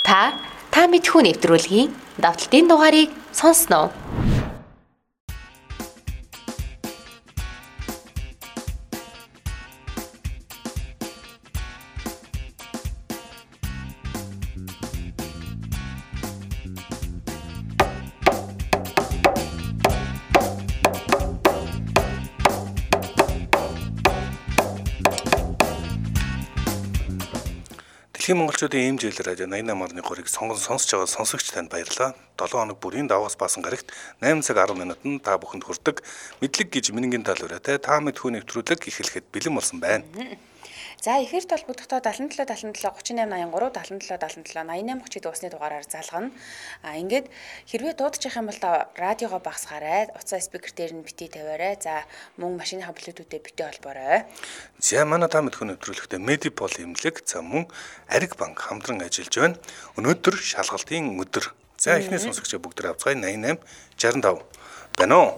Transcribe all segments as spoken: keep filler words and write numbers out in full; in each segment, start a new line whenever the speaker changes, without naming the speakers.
Та та мэдхүү нэвтрүүлгийн давталтын дугаарыг сонсноо.
Дэлхийн монголчуудын ийм жил радио найман амарны гурыг сонгон сонсож байгаа сонсогч танд баярлалаа. долоо хоног бүрийн даваас баасан гарагт найман цаг арван минутанд та бүхэнд хүрдэг мэдлэг гэж минингийн талбараатай та мэдхүү нэвтрүүлэг эхлэхэд бэлэн болсон байна.
За эфирт холбогдохдоо даатан долоо даатан долоо гучин найман аян гурав даатан долоо даатан долоо найман найман хүчтэй дуусны дугаараар залгана. А ингээд хэрвээ дуудчих юм бол радиогоо багасгаарай, уцаа спикер дээр нь битгий тавиарай. За мөн машиныхаа блютуthтэй битгий холбоорой.
За манай та мэдхүү нэвтрүүлэгтээ Медипол имлэг за мөн Ариг банк хамтран ажиллаж байна. Өнөөдөр шалгалтын өдөр. За эхний сонсогчдоо бүгд авцгаая восемь шестьдесят пять. Байна уу?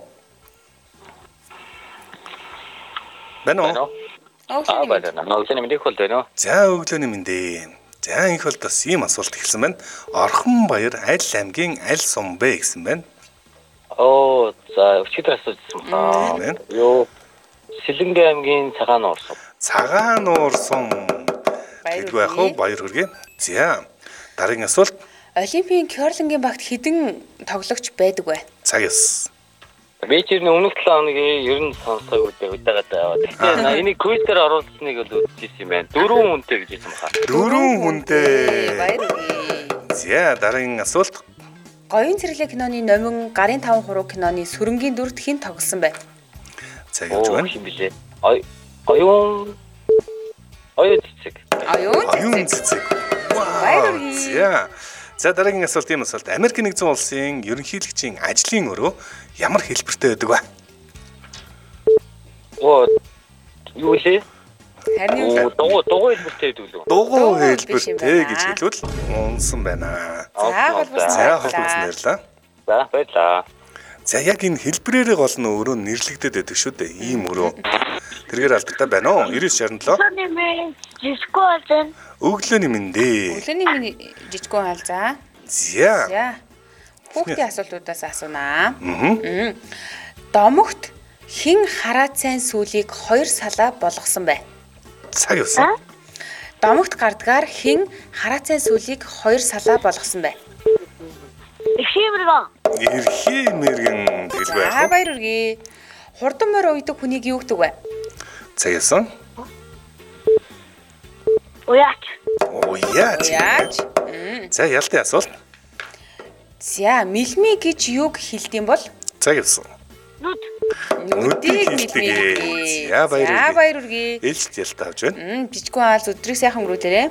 Байна уу?
Аа байна. Өглөөний мэндийг хүлдээнэ.
За өглөөний мэндээ. За их бол бас ийм асуулт эхэлсэн байна. Орхон баяр аль аймгийн аль сум бэ гэсэн байна.
Оо за өчигдөр асуусан
Аа.
байна. Юу Сэлэнгэ аймгийн Цагаан нуур сум.
Цагаан нуур сум. Тэгвэл яг хөө баяр хүргэе. За дараагийн асуулт.
Олимпийн керлингийн багт хэдэн тоглогч байдаг вэ?
Цаг ёс.
Би ч ирнэ өмнөх талаа хоногийн ер нь сонсоог үдээ удагаад байгаа. Тэгэхээр энийг квизээр оруулсныг л үзчихсэн юм байна. Дөрвөн хүнтэй гэж хэлсэн баха.
Дөрвөн хүнтэй.
Баяр хүргэе.
За дараагийн асуулт.
Гоён цэрлэг киноны номин гарын таван хуруу киноны сүрэнгийн дүрд хэн тоглосон бэ?
Цаг явж байна.
Юм билээ. Ой оюун оюун цэцэг.
Оюун
Оюун цэцэг.
Баяр хүргэе.
За. За дараагийн асуулт ийм асуулт. Америк нэгдсэн улсын ерөнхийлөгчийн ажлын өрөө ямар хэлбэртэй байдаг вэ?
Оо юу вэ?
Харин
Оо дугуй дугуй хэлбэртэй гэдэг үү?
Дугуй
Дугуй биш юм
хэлбэртэй
байна.
гэж хэлвэл унсан байна.
За холбосон.
За холбоосон нэрлээ.
За баярлаа.
За яг энэ хэлбэрээрээ гол нь өрөө нэрлэгдээд байдаг шүү дээ. Ийм өрөө. Тэргээр алдартай байна уу? девять шестьдесят семь.
Жиско алзан.
Өглөөний мэндээ.
Өглөөний минь жижигхэн хаал за.
За.
За. Хүүхдийн асуултуудаас асуунаа.
Аа.
Домогт хэн хараат сайн сүлийг хоёр салаа болгосон бэ?
Цаг явсан.
Домогт гардгаар хэн хараат сайн сүлийг хоёр салаа болгосон бэ?
Ихэмэргэн.
Эрхий мэргэн гэж
За
байх.
баяр хүргэе. Хурдан морь уйдаг хүнийг юу гэдэг вэ?
Цаг явсан.
Уяач.
Уяач.
Яаж?
За ялтын асуулт.
За мэлми гэж юг хэлдэм бол?
Цаг явсан.
Нүд.
Нүдийг
хэлдэг.
мэлми.
За, баяр
За
хүргэе.
баяр хүргэе.
Ээлжид ялт авч байна.
Мм жижигхэн хаал өдрийг сайхан өнгөрүүлээрэй.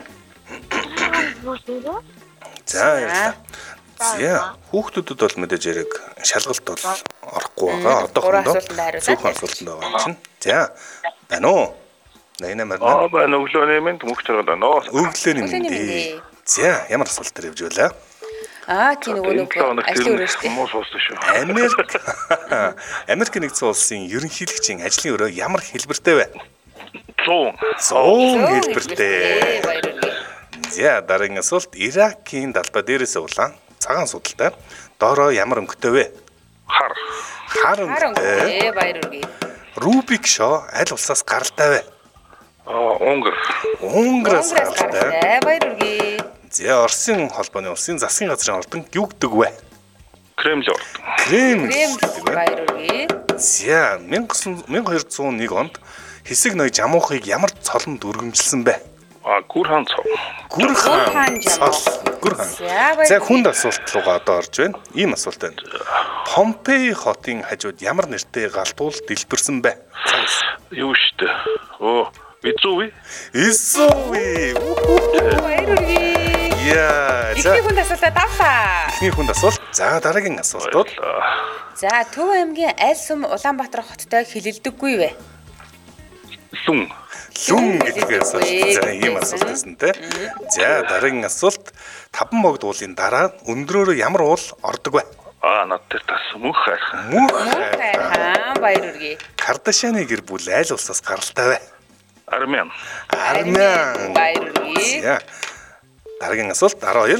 За ялтаа. За хүүхдүүдэд бол мэдээж яриг шалгалт бол орохгүй байгаа.
Гурван
Одоохондоо
асуултанд хариулаад.
зөвхөн асуултанд байгаа юм чинь. За байна уу? восемь марна.
Аа байна өглөөний мэнд мөнх чаргал байна.
Өглөөний
Өглөөний
мэндээ.
мэндээ.
За ямар асуулт төр явж байлаа?
Аа тийм нөгөө нөгөө ажлын өрөөштэй.
Хүмүүс уусан шүү.
Америк Америк нэгдсэн улсын ерөнхийлөгчийн ажлын өрөө ямар хэлбэртэй вэ?
Зүүн.
Зүүн хэлбэртэй.
Баяр хүргэе.
За дараагийн асуулт. Иракийн далбай дээрээс улаан цагаан судалтай доороо ямар өнгөтэй вэ?
Хар.
Хар
Харин
өнгөтэй.
баяр хүргэе.
Рубик шоо аль улсаас гаралтай вэ?
Аа Унгар.
Унграас
Конгресс
гаралтай.
гаралтай. Баяр хүргэе.
За Оросын холбооны улсын засгийн газрын ордон юу гэдэг вэ?
Кремль орд.
Кремль
Крем
гэдэг вэ?
баяр хүргэе.
За 천구 백нэг онд хэсэг ноён жамуухыг ямар цолонд өргөмжилсөн бэ?
Аа Гүр хаан цов.
Гүр хаан
хаан жамуухыг.
цол. Гүр хаан.
За баяр
За
хүргэе.
хүнд асуулт руугаа одоо орж байна. Ийм асуулт байна. Помпей хотын хажууд ямар нэртэй галтуул дэлбэрсэн бэ?
Юу штэ. Оо Визуви.
Исуви.
Баяр хүргэе.
Яа. За
Ихний хүнд асуултаа давлаа.
эхний хүнд асуулт. За дараагийн асуултууд.
За Төв аймгийн аль сум Улаанбаатар хоттой хилэлдэггүй вэ?
Лүн.
Лүн гэдэг асуулт. За ийм асуулт байсан те. За дараагийн асуулт. Таван богд уулын дараа өндрөөрөө ямар уул ордог вэ?
Аа над тэр тас мөнх хайрхан.
Мөнх
Хайрхан баяр хүргэе.
Кардашианы гэр бүл аль улсаас гаралтай вэ?
Армян.
Армян.
Баяр хүргэе.
За дараагийн асуулт. 십이.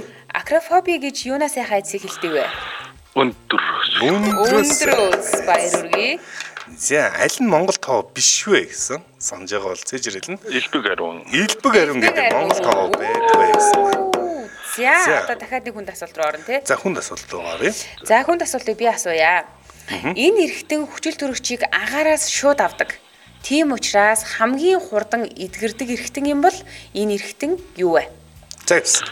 Акрофоби гэж юунаас яхаа эцэг хэлдэг вэ?
Өндөр.
Өндрөөс.
Өндрөөс баяр үргээ.
За аль нь Монгол тоо биш вэ гэсэн санаж байгаа бол цээж ирэлнэ.
Илбэг ариун.
Илбэг ариун гэдэг Монгол тоо байхгүй гэсэн.
За одоо дахиад нэг хүнд асуулт руу орно тий.
За хүнд асуулт руу оръё.
За хүнд асуултыг би асууя. Энэ эрэгтэн хүчил төрөгчийг агаараас шууд авдаг. Тийм учраас хамгийн хурдан эдгэрдэг эрэгтэн юм бол энэ эрэгтэн юу вэ?
За гэсэн.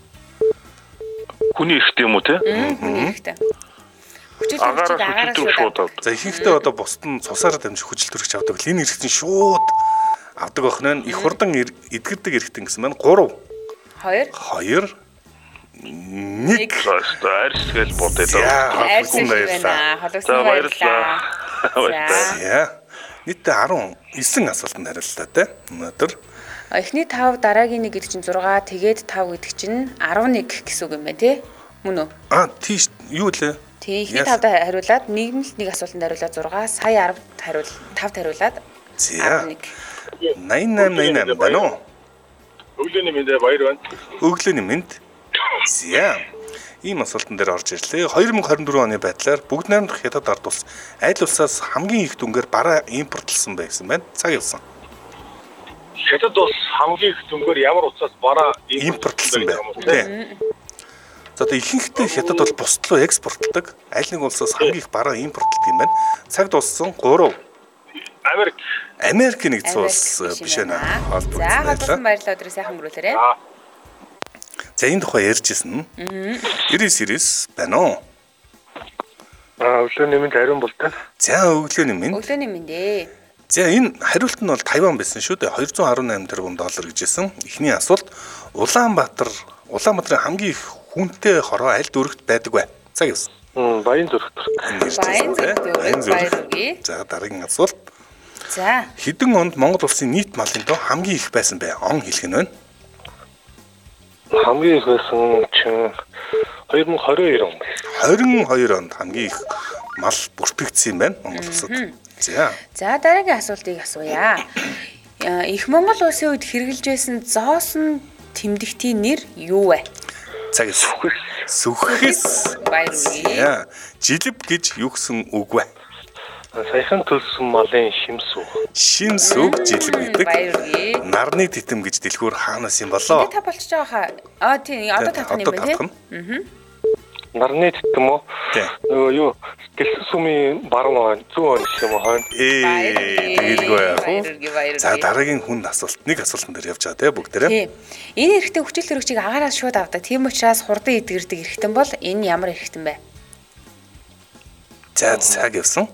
Хүний ихтэй юм уу те?
Хүний эрэгтэн. Хүчил төрөгчийг агаараас шууд авдаг.
За ихэнхдээ одоо бусд нь цусаар дамжих хүчил төрөгч авдаг. Энэ эрэгтэн шууд авдаг байх нь их хурдан эдгэрдэг эрэгтэн гэсэн маань гурав.
Хоёр.
Хоёр. Нэг.
Арьс гэж бодъё даа.
Арьс байна. Холбосон баярлалаа.
За. Нийтдээ арван девять асуултанд хариуллаа те. Өнөөдөр
эхний тав дараагийн нэг гэдэг чинь зураг, тэгээд тав гэдэг чинь арван нэг гэсэн үг юм байна тий. Мөн үү?
Аа тийш юу лээ?
Тий, эхний тавд хариулаад нэг нь л нэг асуултанд хариулаад зураг, сая арванд хариул тавд хариулаад
За. восемь восемь восемь байна уу?
Өглөөний мэнд баяр байна.
Өглөөний мэнд. За. Ийм асуултан дээр орж ирлээ. две тысячи двадцать четыре оны байдлаар бүгд найрамдах хятад ард улс аль улсаас хамгийн их дүнгээр бараа импортлсон бэ гэсэн байна. Цаг явсан.
Хятад улс хамгийн их дүнгээр ямар утсаас бараа
импортлсон бэ? Тий. За одоо ихэнхдээ хятад бол бусад руу экспортлдог. Аль нэг улсаас хамгийн их бараа импортлдог юм байна. Цаг дууссан три.
Америк.
Америк нэгдсэн улс биш ээ.
За, холбосон баярлалаа өдрөө сайхан өнгөрүүлээрэй.
За энэ тухай ярьжсэн. девяносто байна уу?
Аа өглөөний мэнд ариун болтой.
За өглөөний мэнд.
Өглөөний мэнд ээ.
За энэ хариулт нь бол Тайван байсан шүү дээ. двести десятвосемь тэрбум доллар гэжсэн. Эхний асуулт Улаанбаатар Улаанбаатарын хамгийн их хүнтэй хороо аль дүүрэгт байдаг вэ? Цаг явсан.
Мм баян зүрх.
Баян зүрх. Баяр үргээ.
За дараагийн асуулт.
За.
Хэдэн онд Монгол улсын нийт малын тоо хамгийн их байсан бэ? Он хэлэх нь байна.
Хамгийн их байсан чинь две тысячи двадцать two он.
двадцать two онд хамгийн их мал бүртгэгдсэн юм байна Монгол улсад. За.
За дараагийн асуултыг асууя. Их Монгол улсын үед хэрэгжилж байсан зоосон тэмдэгтийн нэр юу вэ?
Цаг сүхэс. Сүхэс.
Баяр үргээ.
За. Жилб гэж юу гэсэн үг вэ?
Саяхан төлсөн малын шимсүү.
Шимсүү жилб гэдэг.
Баяр үргээ.
Нарны титэм гэж дэлгүүр хаанаас юм болоо?
Тэ та болчихж байгаа хаа. Аа тийм одоо татах юм байна тийм. Аа.
Нарны титэм үү? Нөгөө юу гэлсэн сумын баруун зүүн он юм уу хойно.
Ээ тэгэлгүй яах вэ?
Баяр үргээ, баяр үргээ.
За дараагийн хүнд асуулт. Нэг асуултан дээр явж байгаа те бүгдээрээ.
Тийм. Энэ эрэгтэн хүчил төрөгчийг агаараас шууд авдаг. Тийм учраас хурдан эдгэрдэг эрэгтэн бол энэ ямар эрэгтэн бэ?
За цаг явсан.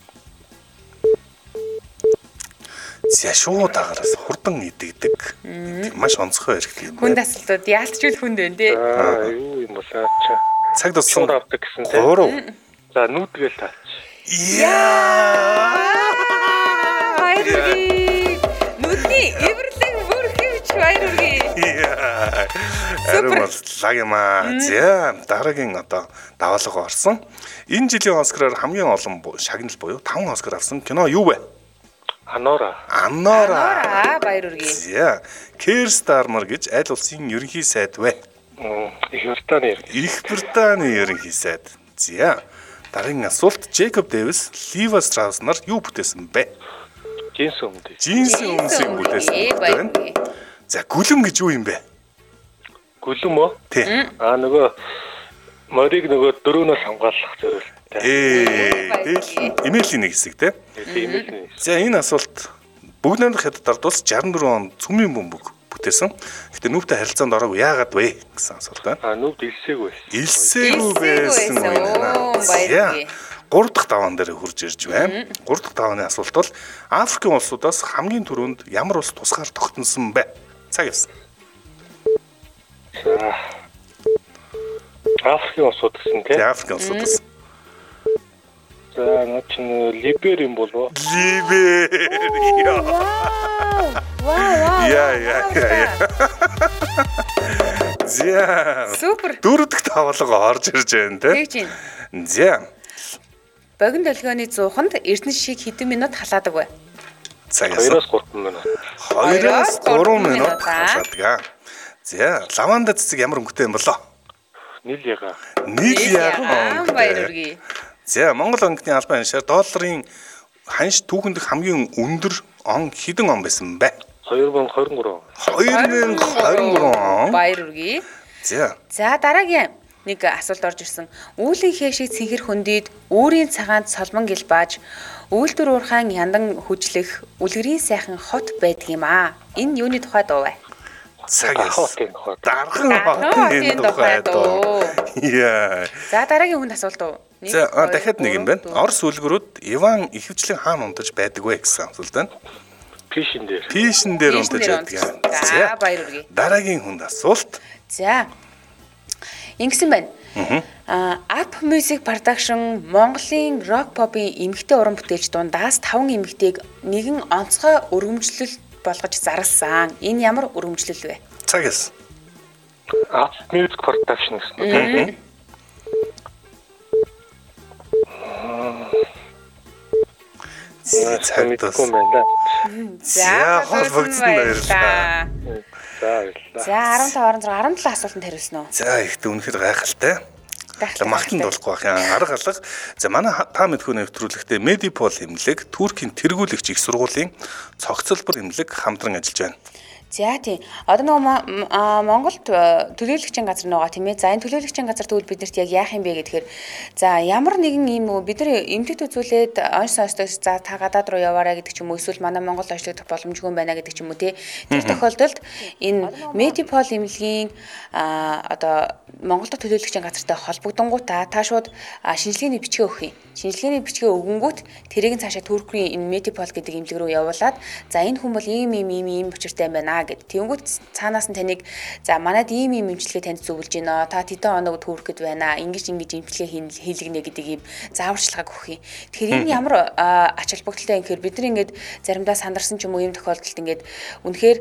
За шууд агаараас хурдан идэгдэг. Маш онцгой эрэгтэй юм
Хүнд
байна.
асуултууд яалтчгүй хүнд байна тий.
Аа юу юм бол чаа.
Цаг туссан.
Шууд авдаг гэсэн тийм.
Гурав.
За нүүдгээл таач.
Яа!
Баяр үргээ. Нүдний эвэрлэг бүрхэмж баяр үргээ.
Яа. Арим бол лаг юм аа. За дараагийн одоо даваалга орсон. Энэ жилийн Оскараар хамгийн олон шагнал буюу таван Оскар авсан кино юу вэ?
Анора.
Анора.
Аа баяр үргээ.
За Keir Starmer гэж аль улсын ерөнхий сайд вэ?
Их Британий.
Их Британий ерөнхий сайд. За дараагийн асуулт Jacob Davis, Levi Strauss нар юу бүтээсэн бэ?
Джинс өмд.
Джинсийн өмсийг бүтээсэн байна. За гүлэм гэж юу юм бэ?
Гүлэм үү?
Тий.
Аа нөгөө морийг нөгөө дөрөөнөөс хамгаалах зорилт.
Ээ, тэгэл имэйлийн нэг хэсэг те.
Тийм.
За энэ асуулт бүгд найрамдах хятад ард улс шестьдесят четыре он цөмийн бөмбөг бүтээсэн. Гэтэ нүүбтэй харилцаанд ороогүй яагаад вэ гэсэн асуулт байна.
Аа нүүб илсээгүй.
Илсээгүй байсан үү?
Баяр.
гурав дахь даваан дээр хурж ирж байна. гурав дахь давааны асуулт бол Африкийн улсуудаас хамгийн түрүүнд ямар улс тусгаар тогтносон бэ? Цаг явсан.
За. Африкийн улсууд гэсэн тийм.
Африкийн улсуудаас.
За наа чинь Либер юм болов уу?
Либер.
Вау. Вау.
Я я я. За.
Супер.
Дөрөв дахь тавлага орж ирж байна те.
Тэгж юм.
За.
Богино долгионы зууханд эрдэнэ шиг хэдэн минут халаадаг вэ?
Цагаас
хоёроос гурван минут.
хоёроос гурван минут халаадаг. За, лаванда цэцэг ямар өнгөтэй юм болоо?
Нийл яга.
Нийл яга.
Баяр үргээ.
За Монгол банкны албан ханшаар долларын ханш түүхэнд хамгийн өндөр он хэдэн он байсан бэ?
хоёр мянган двадцать три.
хоёр мянган двадцать три он.
Баяр үргээ.
За.
За дараагийн нэг асуулт орж ирсэн. Үүлийн хэшиг цэнхэр хөндийд өөрийн цагаанд солбон гэлбааж үйлдвэр уурхаан яндан хүчлэх үлгэрийн сайхан хот байдаг юм аа. Энэ юуны тухай дуу вэ?
Цагаас.
Дархан
Дархан тухай дуу. Яа.
За дараагийн хүнд асуулт уу?
За дахиад нэг юм байна. Орос үлгэрүүд Иван ихэвчлэн хаана унтаж байдаг вэ гэсэн асуулт байна.
Пишин дээр.
Пишин дээр унтаж байдаг.
За баяр үргээ.
Дараагийн хүнд асуулт.
За. Ингэсэн байна. Аа, Up Music Production Монголын rock pop-ийн эмэгтэй уран бүтээлч дундаас таван эмэгтэйг нэгэн онцгой өргөмжлөл болгож зарласан. Энэ ямар өргөмжлөл вэ?
Цагаас.
Up Music Production гэсэн.
Цагаас.
За
холбогдсон баярлалаа.
За
За арван таван арван алтан асуултанд хариулсан уу?
За ихтэй үнэхээр гайхалтай.
Гайхалтай.
Магтан болохгүй бах юм. Арга алга. За манай та мэдхүү нэвтрүүлэгтээ Medipol эмнэлэг Туркийн тэргүүлэгч их сургуулийн цогцлбор эмнэлэг хамтран ажиллаж байна.
За тийм. Одоо нөгөө Монголд төлөөлөгчийн газар байгаа тийм ээ. За энэ төлөөлөгчийн газар тэгвэл биднэрт яг яах юм бэ гэхээр за ямар нэгэн ийм нөгөө бид нар эмнэлэгт үзүүлээд онц онцтойс за та гадаад руу яваарай гэдэг ч юм уу эсвэл манай Монгол ажиллах боломжгүй байна гэдэг ч юм уу тий. Тэр тохиолдолд энэ Medipol эмнэлгийн одоо Монголд төлөөлөгчийн газартай холбогдонгуудаа та шууд шинжилгээний бичгээ өгөх юм. Шинжилгээний бичгээ өгөнгүүт тэрийг цаашаа Туркийн энэ Medipol гэдэг эмнэлэг рүү явуулаад за энэ хүн бол ийм ийм ийм ийм учиртай байна гэд. Тэнгүүт цаанаас нь таныг за манайд ийм ийм имчилгээ танд зөвлөж байна. Та тэдэн оног түүрэх гээд байна. Ингиж ингэж имчилгээ хийлгэнэ гэдэг ийм зааварчилгааг өгөх юм. Тэгэхээр энэ ямар ач холбогдолтой юм гэхээр бид нар ингэж заримдаа сандарсан ч юм уу ийм тохиолдолд ингэж үнэхээр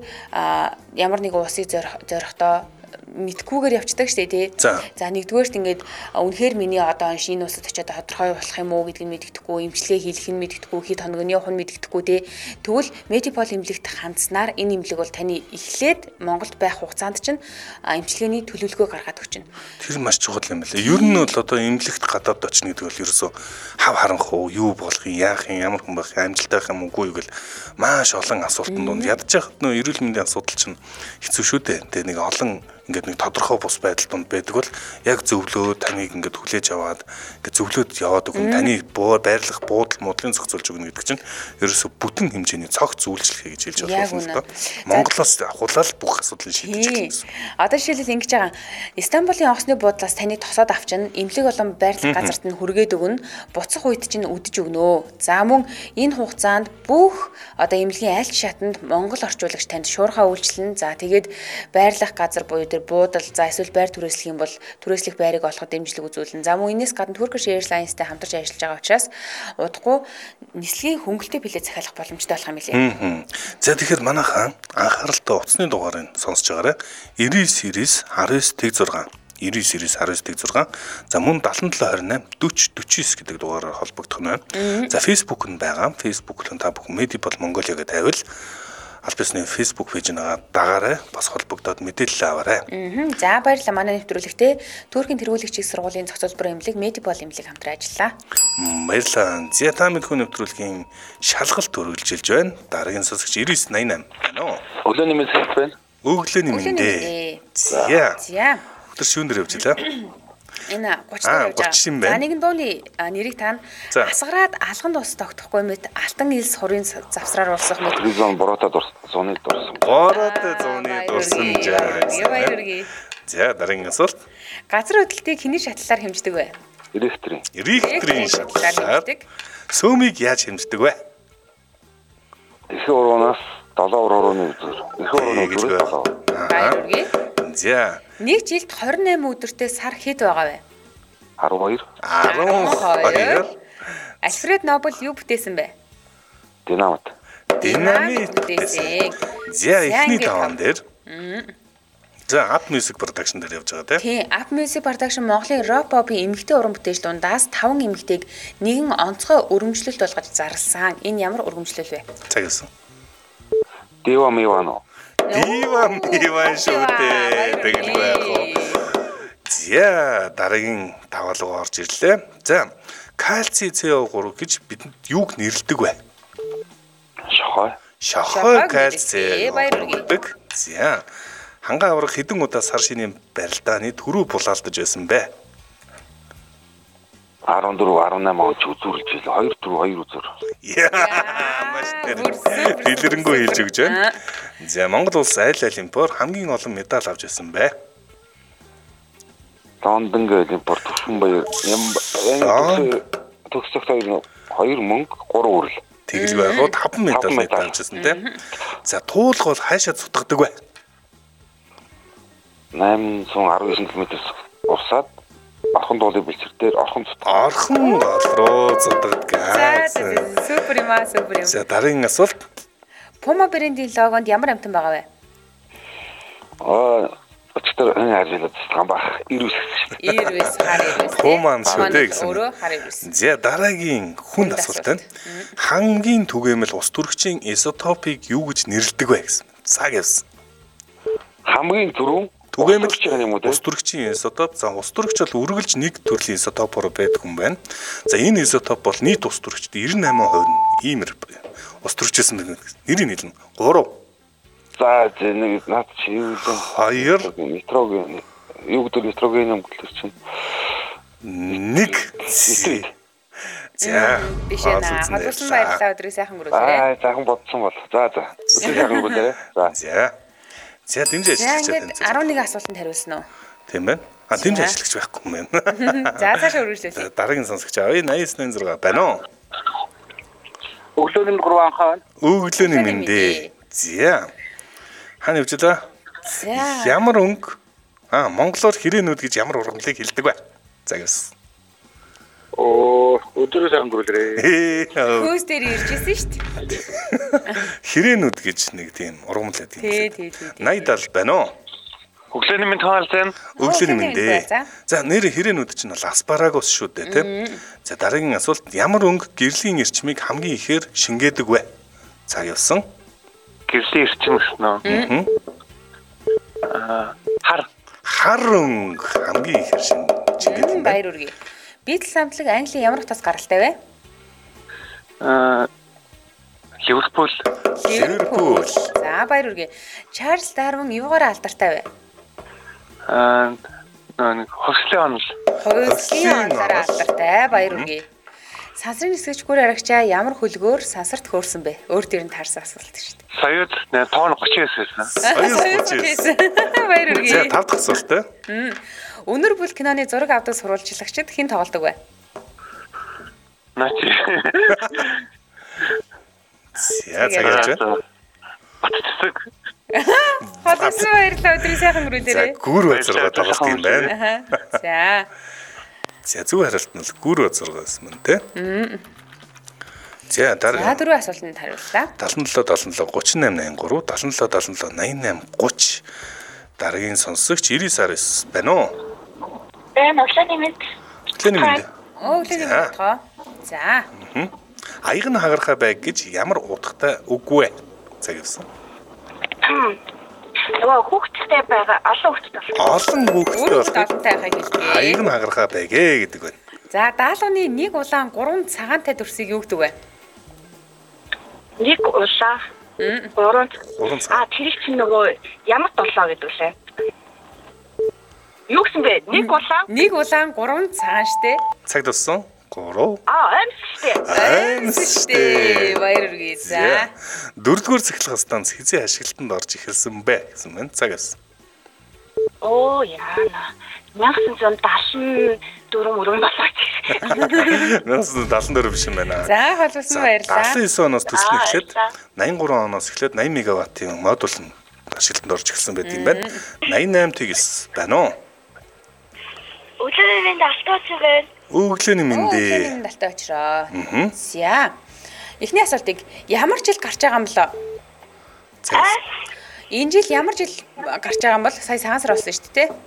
ямар нэг уусыг зорихдоо мэдхгүйгээр явцдаг штэ тий. За нэгдүгээрт ингээд үнэхээр миний одоо шинэ усад очиод тодорхой болох юм уу гэдгийг мэддэхгүй, имчилгээ хийх нь мэддэхгүй, хэд хоног нь явах нь мэддэхгүй тий. Тэгвэл Medipol эмнэлэгт хандсанаар энэ эмнэлэг бол таны эхлээд Монголд байх хугацаанд чинь имчилгээний төлөвлөгөө гаргаад өгч байна.
Тэр маш чухал юм байна. Ер нь бол одоо эмнэлэгт гадаад очно гэдэг бол ерөөсөө хав харанх уу, юу болох юм, яах юм, ямар хүн байх, амжилттай байх юм уугүй гэл маш олон асуултанд донд ядаж яхад нөө эрүүл мэндийн асуудал чинь хэцүү шүү дээ. Тэгээ нэг олон ингээд нэг тодорхой бус байдал донд байдаг бол яг зөвлөө таныг ингээд хүлээж аваад ингээд зөвлөөд яваад өгөн таны буу байрлах буудал муудлын зохицуулж өгнө гэдэг чинь ерөөсө бүтэн хэмжээний цогц үйлчлэхэ гэж хэлж болно л доо. Монголоос ахуулаад бүх асуудлыг шийдэж чадна гэсэн.
Одоо жишээлбэл ингэж байгаа. Истанбулын онгоцны буудлаас таныг тосоод авчин эмнэлэг болон байрлах газарт нь хүргээд өгнө. Буцах үед чинь үдэж өгнө. За мөн энэ хугацаанд бүх одоо эмнэлгийн аль ч шатанд Монгол орчуулагч танд шуурхаа үйлчлэн. За тэгээд байрлах газар буюу буудал за эсвэл байр түрээслэх юм бол түрээслэх байрыг олоход дэмжлэг үзүүлнэ. За мөн энэс гадна Turkish Airlines-тай хамтарч ажиллаж байгаа учраас удахгүй нислэгийн хөнгөлтэй билет захиалах боломжтой болох юм билээ.
За тэгэхээр манайхаа анхааралтай утасны дугаарыг сонсож байгаарай. девяносто series девяносто тэг зургаан девяносто series девяносто тэг зургаан. За мөн семь семь two нine forty forty-nine гэдэг дугаараар холбогдох нь байна. За Facebook нь байгаа. Facebook-ын та бүхэн Medipol Mongolia гэдэг тавил аль бисны Facebook пэйжийг дагаарай, бас холбогдоод мэдээлэл аваарай.
За баярлалаа. Манай нэвтрүүлэгтээ Туркийн тэргүүлэгч их сургуулийн зохицуулбар эмнэлэг Medipol эмнэлэг хамтран ажиллаа.
Баярлалаа. Зя та мэдхүү нэвтрүүлгийн шалгалт өргөлжилж байна. Дараагийн сонсогч девяносто восемь байна уу?
Өглөөний мэнд сайд байна.
Өглөөний мэндээ. За.
За.
Өдөр шүүн дээр явжлаа.
Энэ гуч дээр явж байгаа. За нэгэн дууны нэрийг тань асгараад алган дуус тогтохгүй мэт алтан илс хорын завсраар урсах мэт.
Зон бороотой дурсан. Зуны дурсан.
Бороотой зуны дурсан жаа. За дараагийн асуулт.
Газар хөдлөлтийг хэний шатлалаар хэмждэг вэ?
Рихтерийн.
Рихтерийн шатлалаар. Сөөмийг яаж хэмждэг вэ?
Их уруугаас долоо урууны үзүүр. Их урууны үзүүр долоо.
Баяр үргээ.
За.
Нэг жилд двадцать восемь өдөртөө сар хэд байгаа вэ?
twelve.
twelve. Альфред Нобель юу бүтээсэн бэ?
Динамит.
Динамит бүтээсэн. За эхний таван дээр. За Up Music Production дээр явж байгаа тийм.
Тийм, Up Music Production Монголын rock pop-ийн эмэгтэй уран бүтээлч дундаас таван эмэгтэйг нэгэн онцгой өргөмжлөлт болгож зарласан. Энэ ямар өргөмжлөл вэ?
Цагаас.
Дива Мивано.
Дива Миван шүү дээ. Тэгэл байх уу. За дараагийн даваалга орж ирлээ. За кальци си о три гэж бидэнд юуг нэрлэдэг вэ?
Шохой.
Шохой кальци байдаг. За ханган аврах хэдэн удаа сар шинийн барилдааны төрөө булаалдаж байсан бэ?
арван дөрөв арван намаа өч үзүүлж байлаа. хоёр дөрөв хоёр үзүүр.
Яа маш тэр дэлгэрэнгүй хэлж өгч байна. За Монгол улс аль олимпиор хамгийн олон медаль авч байсан бэ?
Лондон олимпиар төвшин баяр ям төгсөх хоёр мөнгө гурван үрэл.
Тэгэлгүй яг таван медаль авч байсан тийм. За туулах бол хаашаа цутгадаг вэ?
найман арван девять км урсаад орхон дуулын бэлчээр дээр орхон цутгах.
Орхон доол руу цутгадаг.
За супер юм аа супер юм.
За дараагийн асуулт.
Puma брендийн логонд ямар амтан байгаа вэ?
Аа өчтөр энэ ажил цэцгэн бах ирвэс шүү дээ.
Ирвэс хар ирвэс.
Puma шүү дээ гэсэн.
Өөрөө хар ирвэс.
За дараагийн хүнд асуулт байна. Хамгийн түгээмэл ус төрөгчийн изотопыг юу гэж нэрлэдэг вэ гэсэн. Цаг явсан.
Хамгийн түрүүн
түгээмэл ус төрөгчийн изотоп. За ус төрөгч бол үргэлж нэг төрлийн изотопоор байдаг хүн байна. За энэ изотоп бол нийт ус төрөгчд девяносто восемь процент иймэр ус төрөгчсөн нэрийг хэлнэ. гурав.
За нэг наад чи юу вэ?
хоёр.
Нитроген. Юу гэдэг нитроген юм гэлэр чинь.
нэг. За
биш ээ наа. Хадгалсан баярлалаа өдрөө сайхан өнгөрүүлээрэй.
Аа сайхан бодсон бол. За за. Өдрөө сайхан өнгөрүүлээрэй. За.
За. За дэмжиж ажиллаж
байна. арван нэг асуултанд хариулсан уу?
Тийм байна. А дэмжиж ажиллагч байхгүй юм байна.
За цаашаа үргэлжлүүлье.
Дараагийн сонсогч авъя. восемь девять шесть байна уу?
Өглөөний гурван хаан.
Өглөөний мэндэ. За. Хаана явж байгаа?
За.
Ямар өнгө? Аа, монголоор хэрээнүүд гэж ямар ургамлыг хэлдэг вэ? За гэс.
Оо, өдрөө сайхан өнгөрүүлээрэй.
Хөөс дээр ирж ирсэн шүү дээ.
Хэрээнүүд гэж нэг тийм ургамл байдаг.
Тий, тий, тий.
восемьдесят байна уу?
Өглөөний мэнд хаалцсан.
Өглөөний мэндэ. За нэр хэрээнүүд чинь бол аспарагус шүү дээ, тийм. За дараагийн асуулт ямар өнгө гэрлийн эрчмийг хамгийн ихээр шингээдэг вэ? Цаг явсан.
Гэрлийн эрчим гэснэ. Аа, хар.
Хар өнгө хамгийн ихээр шингээдэг.
Баяр үргээ. Битл хамтлаг Английн ямар утас гаралтай вэ?
Аа, Ливерпул.
Ливерпул.
За баяр үргээ. Чарльз Дарвин юугаар алдартай вэ?
Аа, нэг хослын онол.
Хослын онолоор алдартай. Баяр үргээ. Сансрын нисгчгүүр арагчаа ямар хөлгөөр сансарт хөөрсөн бэ? Өөр дээр нь таарсан асуулт шүү дээ.
Соёз тонн тридцать байсан.
Соёз тридцать.
Баяр үргээ.
За тав дахь асуулт те.
Өнөр бүл киноны зураг авдаг сурвалжлагчид хэн тоглодог вэ?
Начи.
За цагаач.
Батцэг.
Хатсан баярлалаа өдрийн сайхан өнгөрүүлээрэй.
За гүр бацаргаа тоглох юм байна.
За.
За зөв хариулт нь гүр бацаргаа гэсэн мэн те. За дараа.
За дөрөв асуултанд хариуллаа.
seventy-seven seventy-seven thirty-eight eighty-seven seventy-seven seventy-eight thirty. Дараагийн сонсогч ninety-nine байна уу?
Бэн өглөөний мэнд.
Өглөөний мэнд.
Оо өглөөний мэнд тоо. За.
Аяг нь хагарахаа байг гэж ямар утгатай үг вэ? Цаг явсан.
Нөгөө хүүхдтэй байгаа олон хүүхдтэй байна.
Олон хүүхдтэй бол
олонтай байхыг хэлдэг.
аяг нь хагарахаа байгээ гэдэг байна.
За даалгавны нэг улаан гурван цагаантай дүрсийг юу гэдэг вэ?
Нэг улаан гурван
Гурван цаг.
А тэр чинь нөгөө ямар долоо гэдэг лээ. Юу гэсэн бэ? Нэг улаан
Нэг улаан гурван цагаан штэ.
Цаг туссан. Гурав.
А амьс штэ.
Амьс штэ.
Баяр үргээ. За.
Дөрөвдүгээр цахилгаан станц хизээ ашиглалтанд орж ихэлсэн бэ гэсэн мэн цаг явсан.
Оо яана. nineteen seventy-four мөрөн болооч.
nineteen seventy-four биш юм байна.
За холбосон баярлалаа.
seventy-nine оноос төсөл эхлээд ninety-three оноос эхлээд ninety мегаваттын модуль нь ашиглалтанд орж эхэлсэн байт юм байна. ninety-eight тэгс байна уу?
Өглөөний мэнд алтууч байна.
Өглөөний мэндэ.
Өглөөний мэнд алтай очроо. За. Эхний асуултыг ямар жил гарч байгаа юм болоо?
За.
Энэ жил ямар жил гарч байгаа юм бол сая цагаан сар болсон шүү дээ, тэ?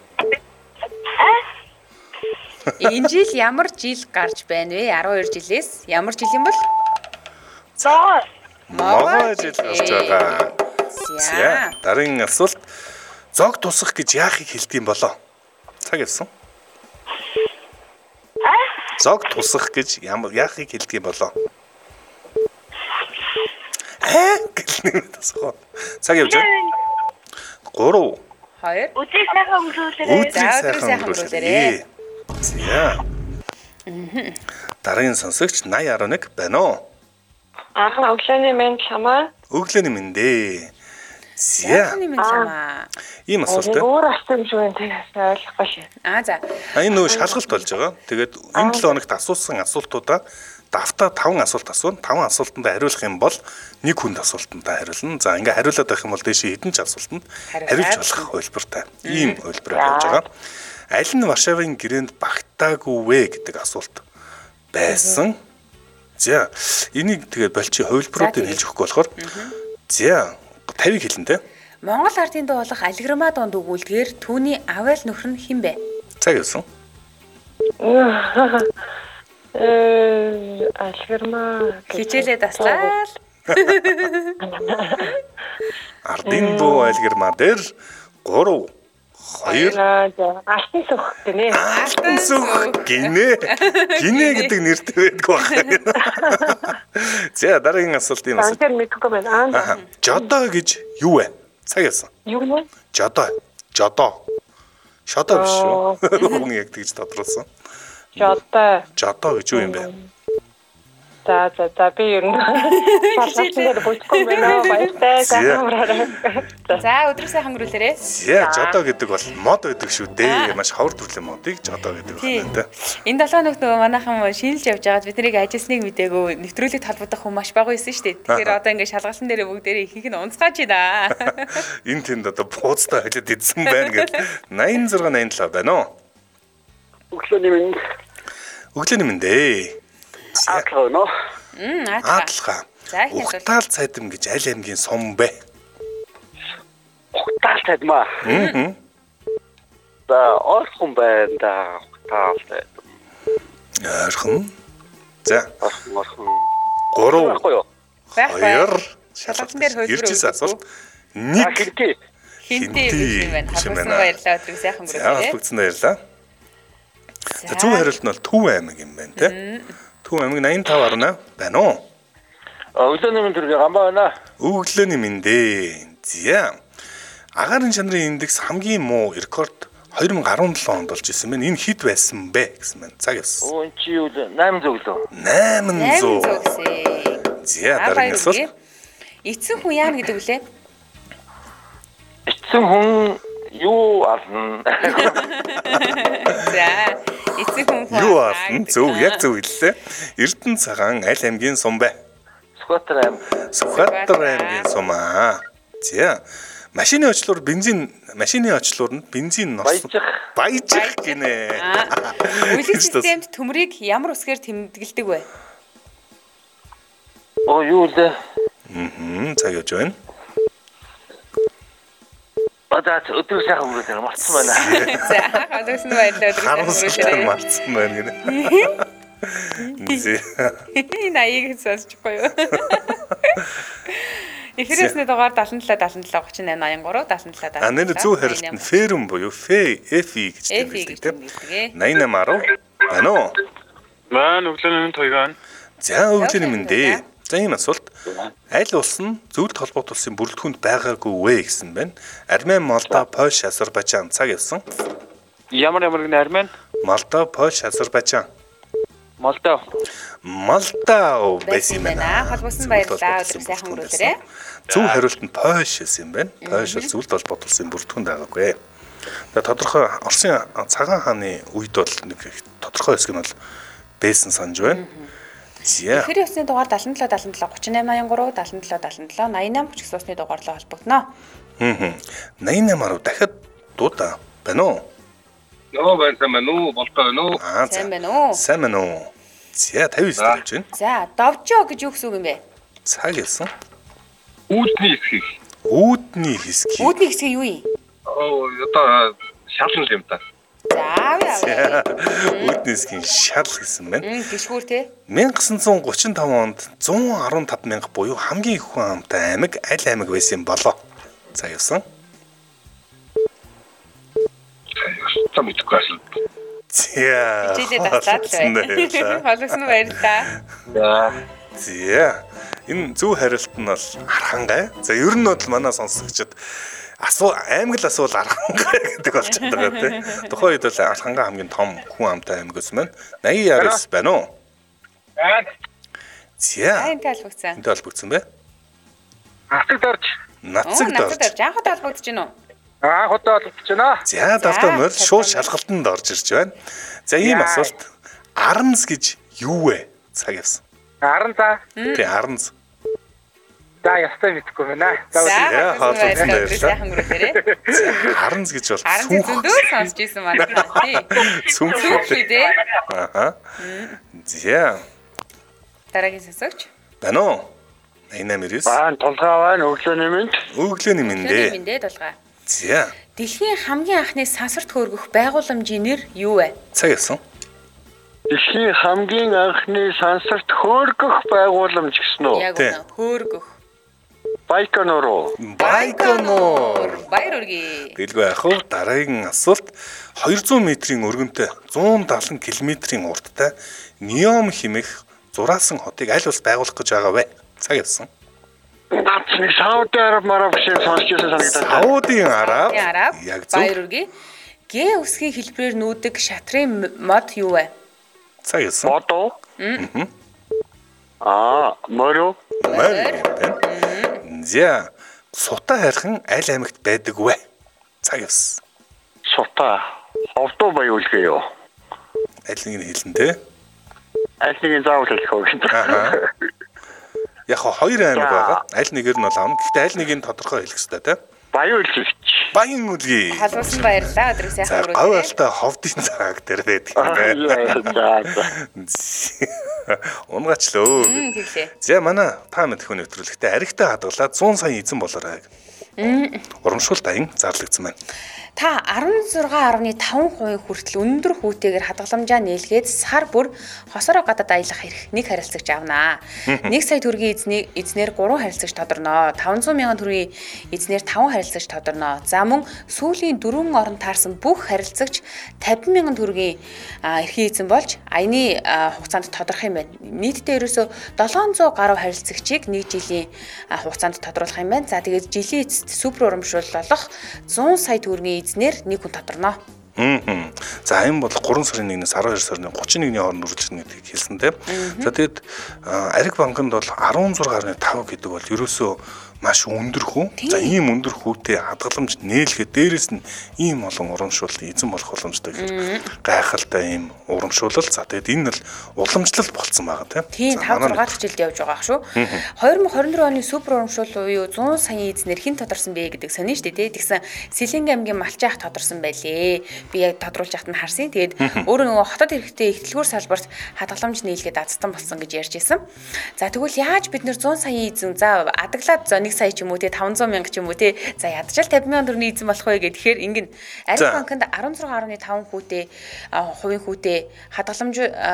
Энэ жил ямар жил гарч байна вэ? twelve жилээс ямар жил юм бол?
За.
Могоо жил гарч байгаа. За. Дараагийн асуулт зог тусах гэж яахыг хэлдэг юм болоо? Цаг явсан. Зог тусах гэж ямар яахыг хэлдэг юм болоо. Аа гэл нэмээд тасах. Цаг явж байна. гурав.
хоёр.
Өдрийг сайхан өнгөрүүлээрэй.
Өдрийг сайхан өнгөрүүлээрэй. За. Дараагийн сонсогч наяа арван нэг байна уу?
Аа, өглөөний мэнд чамаа.
Өглөөний мэндэ. За.
Өглөөний мэнд чамаа.
Ийм асуулт байна.
Өөр асууж байна тэгээс ойлгохгүй шээ.
Аа за.
А энэ нөө шалгалт болж байгаа. Тэгээд энэ долоо хоногт асуусан асуултуудаа давтаа таван асуулт асууна. таван асуултанд хариулах юм бол нэг хүнд асуултанд хариулна. За ингээ хариулаад байх юм бол дээшээ хэдэн ч асуултанд хариулж болох хөлбөртэй. Ийм хөлбөр байж байгаа. Аль нь Варшавын гэрээнд багтаагүй вэ гэдэг асуулт байсан. За энийг тэгээд болчи хөлбөрүүдээр хэлж өгөхгүй болохоор за тавиг хэлнэ те.
Монгол ардын дуу болох алиграмаа дунд өгүүлдгээр түүний авайл нөхөр нь хэн бэ?
Цаг явсан.
Э алгэрмаа
Хичээлээ таслаа.
Ардын дуу айлгэрмаа дээр гурав хоёр
алтан сүх гинэ.
алтан сүх гинэ. Гинэ гэдэг нэртэй байдаг байна. За дараагийн асуулт юм асуулт.
Тэр мэдгүй байна.
Аа. Жодо гэж юу вэ? Цаг явсан.
Юу вэ?
Жодо. Жодо. Шодо биш үү? Хүн яг тэгж тодруулсан.
Жодо.
Жодо гэж юу юм бэ?
За за за би ер нь хичээлээр бүжгүй байна. Баяртай гамраарай.
За өдрөө сайхан өнгөрүүлээрэй.
За жодо гэдэг бол мод байдаг шүү дээ. Маш ховор төрлийн модыг жодо гэдэг байна.
Энэ долоо нөхд манайхан шинэлж явж байгаад бид нарыг ажилласныг мэдээгүй нэвтрүүлэгт холбогдох хүн маш бага байсан шүү дээ. Тэгэхээр одоо ингээд шалгалсан дээр бүгдээрээ ихийг нь унцгааж байна.
Энэ тэнд одоо бууцтай хөлөд идсэн байна гэдэг восемь шесть восемь семь байна уу?
Өглөөний минь
Өглөөний минь дээ.
аатлаа нөө.
Мм аатлаа.
Аатлаа.
За их асуулт.
Ухтаал цайдам гэж аль аймгийн сум бэ?
Ухтаал цайдмаа.
Аа.
За орхон байна да. Ухтаал цайдам.
Орхон. За.
Орхон орхон.
гурав.
Хоёр.
хоёр.
Шалгалтын дээр хөлбөр
өгсөн асуулт. нэг.
Хинти.
Хинтээ юм байна. Хавцсан баярлалаа өдрийг сайхан
За
өнгөрүүлээрэй.
холбогдсон баярлалаа. За зөв хариулт нь бол Төв аймаг юм байна те. Төв аймаг восемь пять арна байна уу?
Өглөөний минь төргий гамбаа байна.
Өглөөний минь дээ. За. Агаарын чанарын индекс хамгийн муу рекорд two thousand seventeen онд болж исэн байна. Энэ хэд байсан бэ гэсэн байна. Цаг явсан.
Оо эн чи юу вэ? восемь сто лөө.
восемь сто.
Зүгсээ.
За дараагийн асуулт.
Эцэг хүн яана гэдэг үлээ?
Эцэг хүн юу ална?
За эцэг хүн
Юу асан? Зөв яг зөв хэллээ. Эрдэнэ цагаан аль аймгийн сум бэ?
Сүхбаатар аймаг.
Сүхбаатар аймгийн сум аа. За. Машины очлоор бензин машины очлоор нь бензин нос
Баяжих.
баяжих гинэ.
Үлийн системд төмрийг ямар үсгээр тэмдэглэдэг вэ?
Оо юу лээ?
Мм цаг явж байна.
Одоо өдөр сайхан өнгөрүүлээ марцсан байна.
За хадагсан баярлалаа өдрийг
Харамсалтай марцсан байна гинэ. Зэ.
Наяг сонсчихгүй юу? Эфирээсний дугаар seven seven seven seven thirty-eight eighty-three seven seven seven.
А нэр зөв хариулт нь ферм буюу фэ эфи гэж хэлдэг тийм. eighty-eight ten байна уу?
Маань өглөөний минь туйгаан.
За өглөөний минь дээ. За ийм асуулт. Аль улс нь зөвлөлт холбоот улсын бүрэлдэхүүнд байгаагүй вэ гэсэн байна. Армен, Молдов, Польш, Азербайджан цаг явсан.
Ямар ямар гэнэ Армен?
Молдов, Польш, Азербайджан.
Молдов.
Молдов байсан юм байна.
Холбосон баярлалаа өдрийг сайхан өнгөрүүлээрэй.
Зөв хариулт нь Польш гэсэн юм байна. Польш бол зөвлөлт холбоот улсын бүрэлдэхүүнд байгаагүй. Тэгээ тодорхой Оросын цагаан хааны үед бол нэг тодорхой хэсэг нь бол байсан санаж байна. За.
Эфир ясны дугаар seven seven seven seven thirty-eight eighty-three seven seven seven eighty-seven eighty-eight хүч усны дугаарлаа холбогдно.
Хм. eighty-eight маруу дахиад дуудаа байна уу?
Нөө байсан байна уу? Болтой байна уу?
Аа
Сайн байна уу?
Сайн байна уу? За fifty-nine гэж байна.
За, довжоо гэж юу гэсэн үг юм бэ?
Цаг явсан.
Үүдний хэсгийг.
Үүдний хэсгийг.
Үүдний хэсэг юу юм?
Оо одоо шалгал юм та.
За, яа.
Үүдний хэсгийн шал гэсэн байна.
Мм, гişгүүр те.
nineteen thirty-five онд one hundred fifteen мянга буюу хамгийн их хүн амтай аймаг аль аймаг байсан болоо? За явсан.
Та мэдгүй асуулт.
За.
Хичээлээ таслаад л бай. Холгосон баярлалаа.
За. Энэ зөв хариулт нь бол Архангай. За ер нь бол манай сонсогчид асуу аймаг л асуул Архангай гэдэг болж байгаа тийм. Тухайн үед бол Архангай хамгийн том хүн амтай аймаг ус маань восемьдесят девять байна уу?
Аа.
За.
Энэ талбагцсан.
Энэ талбагцсан бэ?
Нацаг дорж.
Нацаг дорж.
Нацаг дорж. Анх талбагдж гин үү?
Аа хотоо олж байна.
За давтаа мөр шууд шалгалтанд орж ирж байна. За ийм асуулт Аранз гэж юу вэ? Цаг явсан.
Аран за.
Тэ Аранз.
За ястай мэдгүй байна.
За
хаалт
сайхан гүрээрээ.
Аранз гэж бол
Аранз зөндөө сонсч ийсэн маань тий.
Сүнх
шүү дээ.
Аха. За.
Дараагийн сасагч.
Байна уу? восемьдесят девять.
Аа толгой байна өглөөний мэнд.
Өглөөний мэндэ.
Өглөөний мэндэ толгой.
За.
Дэлхийн хамгийн анхны сансарт хөөргөх байгууламжийн нэр юу вэ?
Цаг явсан.
Дэлхийн хамгийн анхны сансарт хөөргөх байгууламж гэсэн үү?
Яг үнэ хөөргөх.
Байконур уу?
Байконур.
Баяр үргээ.
Дэлгүү яах вэ? Дараагийн асуулт двухсот метрийн өргөнтэй one seventy километрийн урттай Неом хэмээх зураасан хотыг аль улс байгуулах гэж байгаа вэ? Цаг явсан.
Нацны Сауди Араб марав шиг сонсч байсан санагдаад.
Саудын Араб.
Араб.
Яг зөв.
Баяр үргээ. Г үсгийн хэлбэрээр нүүдэг шатрын мод юу вэ?
Цаг явсан.
Бото. Аа, моро.
Мөр. За. Сута хайрхан аль аймагт байдаг вэ? Цаг явсан.
Сута. Ховдоо баяуулгая юу?
Аль нэг нь хэлэн тэ.
Аль нэг нь заавал хэлэх үү гэнэ.
Аа. Яг хоёр аймаг байгаа. Аль нэгээр нь бол аавна. Гэхдээ аль нэгийг тодорхой хэлэх хэрэгтэй тэ.
Баяуулгч.
Баян үлгий.
Халуусан баярлаа. Өдрийг сайхан
өнгөрүүлээ. Говьалтай ховдын цаг дээр байдаг юм байна. Унгачлаа. За манай та мэд хүн нэвтрүүлэгтээ аригтай хадгалаад one hundred сая эзэн болоорой. Урамшуул даян зарлагдсан байна.
Та sixteen point five percent хүртэл өндөр хүүтэйгээр хадгаламжаа нээлгээд сар бүр хосороо гадаад аялах эрх нэг харилцагч авнаа. one сая төгрөгийн эзний эзнэр three харилцагч тодорноо. five hundred мянган төгрөгийн эзнэр five харилцагч тодорноо. За мөн сүүлийн дөрвөн орон таарсан бүх харилцагч fifty мянган төгрөгийн эрхийн эзэн болж аяны хугацаанд тодорох юм байна. Нийтдээ ерөөсө seven hundred гаруй харилцагчийг нэг жилийн хугацаанд тодруулах юм байна. За тэгээд жилийн эцэст супер урамшуул болох one hundred сая төгрөгийн эзнэр нэг хүн тодорноо.
Аа. За энэ бол three сарын one-ээс twelve сарын thirty-one-ны хооронд үргэлжлэнэ гэдгийг хэлсэн тийм. За тэгээд Ариг банкнд бол sixteen point five гэдэг бол ерөөсөө маш өндөр хүү. За ийм өндөр хүүтэй хадгаламж нээлгээд дээрэс нь ийм олон урамшуулалт эзэн болох боломжтой гэхээр гайхалтай ийм урамшуулал. За тэгээд энэ бол уламжлалт болцсон байгаа
Тийм
тийм.
five six жилд явж байгаа шүү. twenty twenty-four оны супер урамшуул буюу one hundred сая эзнэр хэн тодорсон бэ гэдэг сонин шүү дээ. Тэгсэн Сэлэнгэ аймгийн Малчаах тодорсон байлээ. Би яг тодруулж яхад нь харсан. Тэгээд өөрөө нөгөө хотод хэрэгтэй ихтлгүүр салбарт хадгаламж нээлгээд азтан болсон гэж ярьж ирсэн. За тэгвэл яаж бид нэр one hundred сая эзэн за адаглаад one сая ч юм уу те five hundred мянга ч юм уу те за ядчил fifty мянган төгрөгийн эзэн болох вэ гэхээр ингэн Ариг банкнд sixteen point five хүүтэй хувийн хүүтэй хадгаламж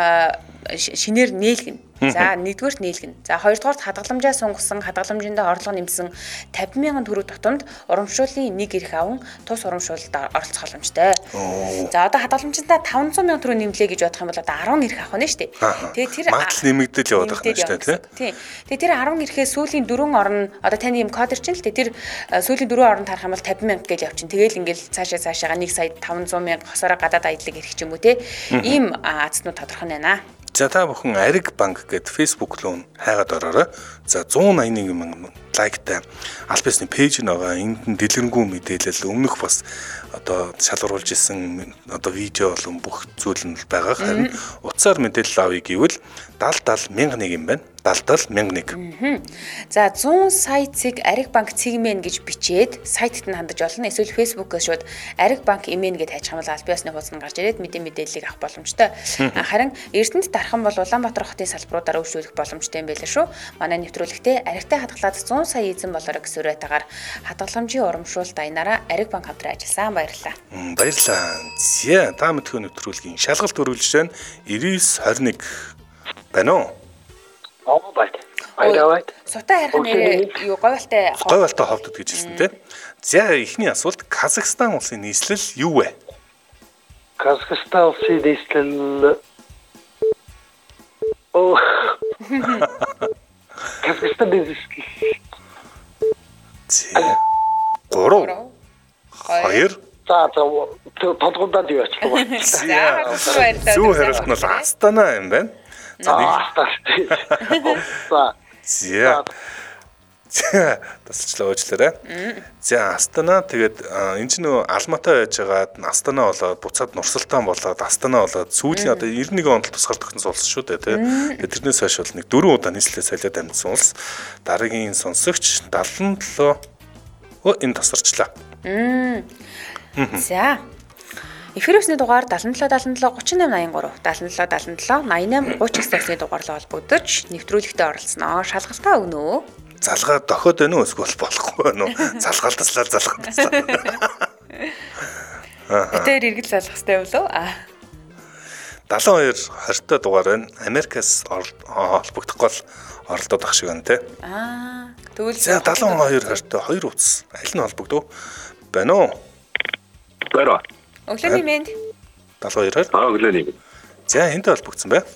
шинээр нээлгэн. За нэгдүгээрт нээлгэн. За хоёрдугаарт хадгаламжаа сунгасан, хадгаламжиндаа орлого нэмсэн fifty мянган төгрөг тутамд урамшууллын нэг эрх аван тус урамшуулалд оролцох боломжтой. За одоо хадгаламжиндаа five hundred мянган төгрөг нэмлээ гэж бодох юм бол одоо ten эрх авах нь шүү дээ. Тэгээд тэр
магтл нэмэгдэл яваад байгаа юм шүү дээ
тийм. Тэгээд тэр ten эрхээ сүүлийн дөрвөн орн одоо таны юм код ирчин л дээ. Тэр сүүлийн дөрвөн орн тарах юм бол fifty мянга гэж явчин. Тэгээл ингээл цаашаа цаашаага one сая five hundred мянга хосороо гадаад аяллаг эрх ч юм уу те. Ийм азнууд тодорхой байна.
За та бүхэн Ариг банк гэд Facebook руу хайгаад ороорой. За one eighty-one мянган лайктай аль бисны пэйж нь байгаа. Энд нь дэлгэрэнгүй мэдээлэл өмнөх бас одоо шалгаруулж исэн одоо видео болон бүх зүйл нь байгаа. Харин утсаар мэдээлэл авъя гэвэл seventy seventy one юм байна. seventy seventy one.
За one hundred сая цэг Ариг банк цэгмэн гэж бичээд сайтад нь хандаж олно. Эсвэл Facebook-ээс шууд Ариг банк имэн гэж хайж хамгаалал аль биесны хуудсанд гарч ирээд мэдээ мэдээллийг авах боломжтой. Харин Эрдэнэт дархан бол Улаанбаатар хотын салбаруудаар үйлчлүүлэх боломжтой юм байлаа шүү. Манай нэвтрүүлэгтээ Аригтай хадгалаад one hundred сая эзэн болоорой гэсэн үрэйтагаар хадгаламжийн урамшуулалт аянараа Ариг банк хамтран ажилласан. Баярлалаа.
Баярлалаа. Зя та мэдхүйн нэвтрүүлгийн шалгалт өргөлж байна. ninety-one байна уу?
Аа бат. Баярлалаа.
Сутай хайрхан нэрээ юу говьалтай
говьалтай ховдод гэж хэлсэн тийм. За эхний асуулт Казахстан улсын нийслэл юу вэ?
Казахстан улсын дэслэл Оо. Казахстан дэслэл
гурав хоёр
За за толгондоо юу ачлаа.
Зөв хариулт нь бол Астана юм байна. За нэг
За.
За. За тасчлаа уучлаарай. За Астана тэгээд энэ ч нөө Алматай байж байгаа Астана болоод буцаад Нурсултан болоод Астана болоод сүүлийн одоо девяносто нэг онд тусгаар тогтсон улс шүү дээ тий. Тэгээд тэрнээс хойш бол нэг дөрвөн удаа нийслэлээ солиод амьдсан улс. Дараагийн сонсогч дадлан долоо оо энэ тасарчлаа.
За. Эфир усны дугаар дадлан долоо дадлан долоо гурван восемь восемь три дадлан долоо дадлан долоо восемь восемь гурван усны дугаарлал холбогдож нэвтрүүлэгтээ оролцсноо. Шалгалтаа өгнө үү?
Залгаа дохоод байна уу эсвэл болохгүй байна уу? Залгаалдаслаа залгаалдаслаа.
Тэр эргэл залгах хэрэгтэй болов аа.
дадлан хоёр хортой дугаар байна. Америкаас холбогдох гол оролдоод ах шиг байна те.
Аа. Тэгвэл
за дадлан хоёр хортой хоёр утас аль нь холбогдов байна уу?
Баяр.
Өглөөний мэнд.
дадлан хоёр.
Аа өглөөний мэнд.
За энтэй холбогдсон бай.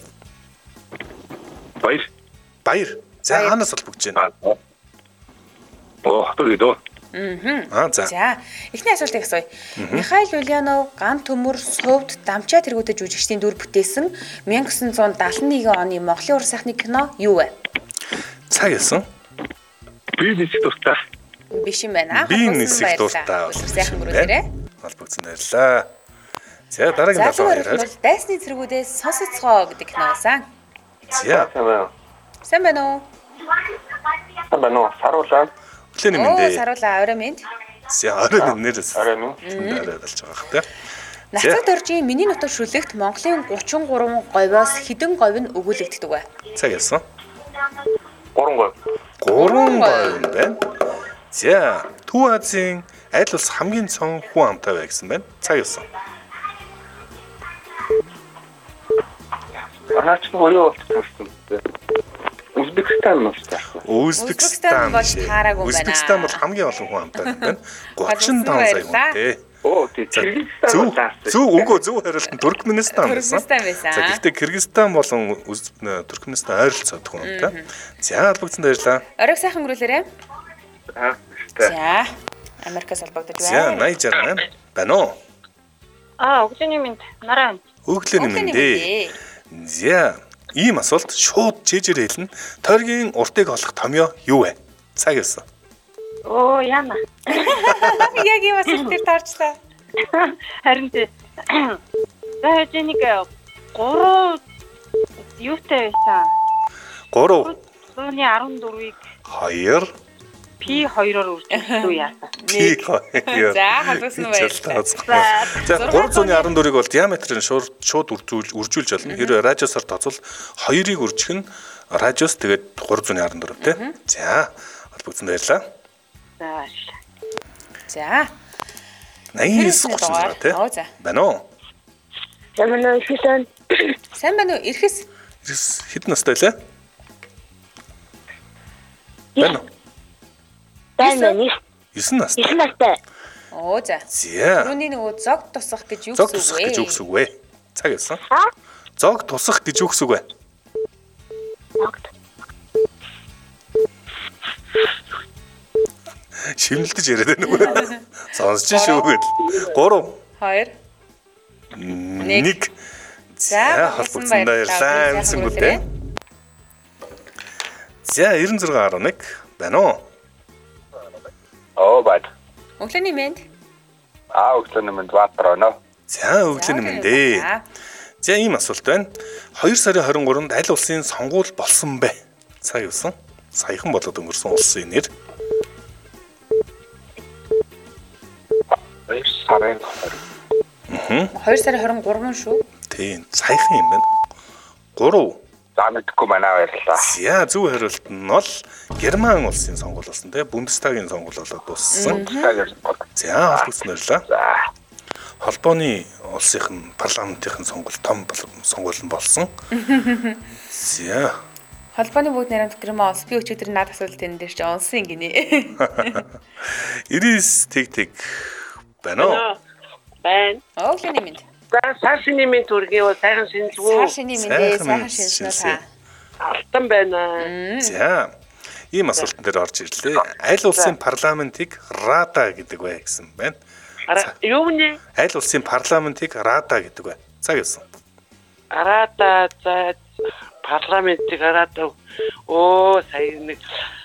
Баяр.
Баяр. За хаанаас холбогдож байна?
Оо, хатуу дөө.
Аа за.
За, эхний асуултыг асууя. Михаил Ульянов ган төмөр сувд дамчаа тэргүүтэ жүжигчдийн дүр бүтээсэн 천구 семьсот даатан нэгэн оны Монголын ур сайхны кино юу вэ?
Цаг ялсан.
Би нисэх дуртай.
Биш юм байна.
Би нисэх дуртай.
Сайхан гөрөөдөрөө.
Холбогдсон баярлаа. За дараагийн дадлан хоёр.
За, дайсны зэргүүдээс сонсоцгоо гэдэг кино байсан.
За.
Сайн байна уу?
Сайн байна уу? Саруулаа.
Өглөөний мэнд.
Оо, саруулаа орой мэнд.
За, орой мэнд нэрээс.
Орой мэнд.
Орой болж байгаа хэ.
Нацад дөржийн миний нутаг шүлэгт Монголын гурван гурван говьоос хэдэн говь нь өгүүлэгддэг вэ?
Цаг ялсан.
гурван говь.
гурван говь байна. За, Төв Азийн аль улс хамгийн цон хүн амтай вэ гэсэн байна. Цаг ялсан.
Анаач нөгөө болчихсон. Узбекистан нь таахгүй.
Узбекистан
болж таараагүй байна.
Узбекистан бол хамгийн олон хүн амтай байна. гурван таван сая хүнтэй.
Оо, тийм Кыргызстан
бол зөв үгүй зөв хариулт нь Туркменистан байсан.
Туркменистан байсан.
За гэхдээ Кыргызстан болон Туркменистан ойролцоод хүн амтай. За холбогдсон баярлаа.
Оройг сайхан өнгөрүүлээрэй.
Аа.
За. Америкаас холбогдож байна.
За наяж байна. Байна уу?
Аа, өглөөний мэнд. Нараа.
Өглөөний мэнд. За, ийм асуулт шууд чэжээр хэлнэ. Тойргийн уртыг олох томьёо юу вэ? Цаг ялсан.
Оо, яана.
Яг ийм асуулт төр таарчлаа.
Харин тий. За, хэжэнийг гурав юутай байсан?
гурав.
Зууны арван дөрвийг
хоёр
пи хоёроор үржүүлсэн яасан.
пи хоёр.
За, холбосон баярлалаа.
За, гурван арван дөрвийг бол диаметрын шууд шууд үржүүл үржүүлж болно. Хэрвээ радиусаар тооцвол хоёрыг үржих нь радиус тэгээд гурван арван дөрв тий. За, холбогдсон баярлалаа.
За.
За.
Найс гоцсон тий. Байна уу?
Сайн байна уу? Ихэсэн.
Сайн байна уу? Ирэхэс.
Ирэхэс хэд настай лээ? Байна уу?
Байна уу?
девять настай.
девять настай.
Оо за.
За.
Түрүүний нөгөө зог тусах гэж юу
Зог
гэсэн
тусах
үг вэ?
гэж юу гэсэн үг вэ? Цаг ялсан.
Аа?
Зог тусах гэж юу гэсэн үг вэ? Шимэлдэж яриад байна уу? Сонсож шүү гэл. гурав
хоёр
нэг. За холбогдсон баярлалаа. Эцэнгүүтээ. За девяносто шесть гаруй нэг байна уу?
Оо бат.
Өглөөний мэнд.
Аа өглөөний мэнд Баатар байна.
За өглөөний мэнд ээ. За ийм асуулт байна. хоёр сарын хорин гурванд аль улсын сонгуул болсон бэ? Цаг юусан? Саяхан болоод өнгөрсөн улсын нэр.
хоёр сарын
Мм.
хоёр сарын хорин гурван шүү.
Тийм, саяхан юм байна. гурав.
За мэдхгүй байна баярлалаа.
За зөв хариулт нь бол Герман улсын сонгуул болсон те. Бундестагийн сонгуул болоод дууссан. За холбогдсон баярлалаа.
За.
Холбооны улсын парламентын сонгуул том сонгуул болсон. За.
Холбооны бүгд нарийн Герман улс би өчигдөр над асуулт энэ дээр чи онсон гинэ.
девяносто тэг тэг байна уу?
Байна.
Өглөөний мэнд.
За сар шиний минь төргий бол сайхан шинжгүй.
Сар шиний мэндээ сайхан шинжнэ та.
Алтан байна.
За. Ийм асуултан дээр орж ирлээ. Аль улсын парламентыг Рада гэдэг вэ гэсэн байна.
Юу нэ?
Аль улсын парламентыг Рада гэдэг вэ? Цаг явсан.
Арата за парламентыг арата оо сая нэг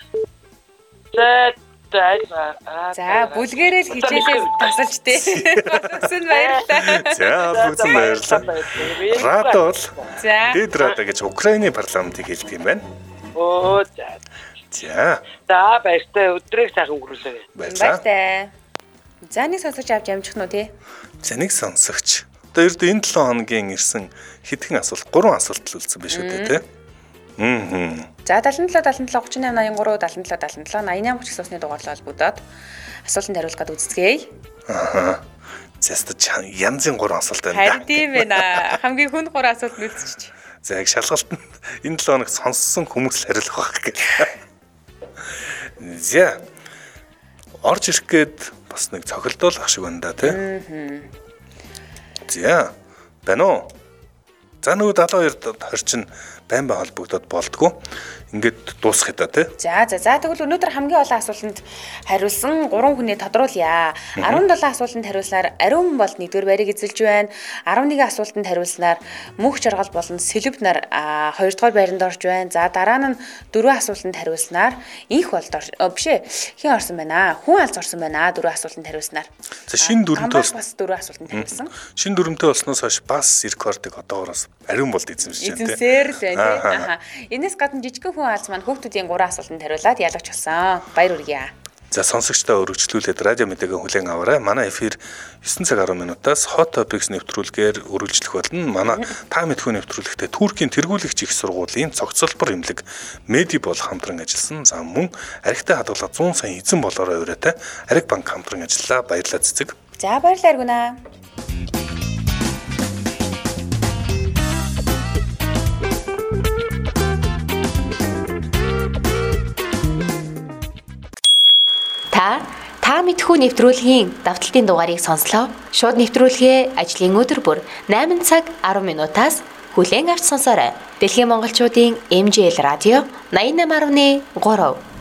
за
За бүлгэрэл хичээлээ тасалж тээ. Боловсон баярлалаа.
За боловсон баярлалаа. Рада бол
За.
Дэд Рада гэж Украины парламентыг хэлдэг юм байна.
оо за.
За.
За баяртай өдрийг сайхан өнгөрүүлээ.
Баярлалаа.
Баяртай. За нэг сонсож авч амжих нь уу тий?
За нэг сонсогч. Одоо ердөө энэ долоо хоногийн ирсэн хэдхэн асуулт, гурван асуулт л үлдсэн биш үү те? Аа.
За seventy-seven seventy-seven thirty-eight ninety-three seventy-seven seventy-seven ninety-eight хүч усны дугаарлал холбогдоод асуултанд хариулах гээд үздэцгээе.
Аа. Зэст чан янзын гурван асуулт байна.
Харин тийм ээ. Хамгийн хүн гурван асуулт үлдчихэж.
За яг шалгалтанд энэ долоо хоног сонссон хүмүүс хариулах байх гэх. За. Орж ирэх гээд бас нэг цохилдуулах шиг байна да тий. Аа. За. Байна уу? За нөгөө seventy-two хорчин байн бай холбогдоод болдгоо. Ингээд дуусгах та тий.
За за за тэгвэл өнөөдөр хамгийн олон асуултанд хариулсан гурван хүнээ тодруулъя. seventeen асуултанд хариулснаар ариун бол нэгдүгээр байрыг эзэлж байна. eleven асуултанд хариулснаар мөнх жаргал болон сэлб нар хоёрдугаар байранд орж байна. За дараа нь four асуултанд хариулснаар инх болд биш ээ. Хэн орсон байна аа? Хүн алз орсон байна аа four асуултанд хариулснаар.
За шинэ дөрөнтэй
бас four асуултанд хариулсан.
Шинэ дөрөнтэй болсноос хойш бас рекордыг одоогоос ариун болд эзэмшиж байна тий.
Эзэмсээр л байна тий. Аха. Энэс гадна жижигхэн хүн алз маань хүүхдүүдийн гурван асуултанд хариулаад ялагч болсон. Баяр хүргье.
За сонсогчдоо өргөжлүүлээд радио мэдээгээ хүлээн аваарай. Манай эфир nine цаг ten минутаас Hot Topics нэвтрүүлгээр үргэлжлэх болно. Манай та мэдхүү нэвтрүүлэгтээ Туркийн тэргүүлэгч их сургуулийн цогцлбор эмнэлэг Медибол хамтран ажилласан. За мөн архитай хадгалах one hundred сая эзэн болоорой ураатай Ариг банк хамтран ажиллаа. Баярлалаа цэцэг.
За баярлалаа Аргуна.
Та та мэдхүү нэвтрүүлгийн давталтын дугаарыг сонслоо. Шууд нэвтрүүлгээ ажлын өдөр бүр eight цаг ten минутаас хүлээн авч сонсоорой. Дэлхийн монголчуудын эм жи эл радио ninety-eight point three